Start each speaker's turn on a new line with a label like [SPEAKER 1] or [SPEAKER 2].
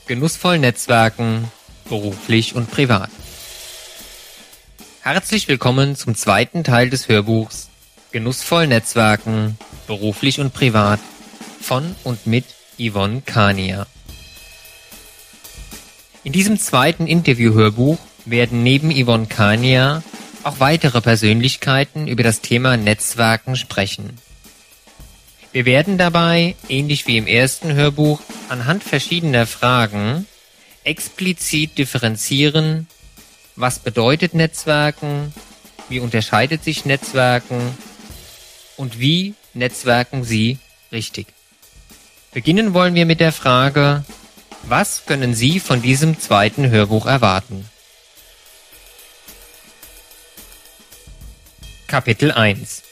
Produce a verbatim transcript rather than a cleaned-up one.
[SPEAKER 1] Genussvoll Netzwerken, beruflich und privat. Herzlich willkommen zum zweiten Teil des Hörbuchs Genussvoll Netzwerken, beruflich und privat von und mit Yvonne Kania. In diesem zweiten Interview-Hörbuch werden neben Yvonne Kania auch weitere Persönlichkeiten über das Thema Netzwerken sprechen. Wir werden dabei, ähnlich wie im ersten Hörbuch, anhand verschiedener Fragen explizit differenzieren, was bedeutet Netzwerken, wie unterscheidet sich Netzwerken und wie netzwerken Sie richtig. Beginnen wollen wir mit der Frage, was können Sie von diesem zweiten Hörbuch erwarten? Kapitel eins.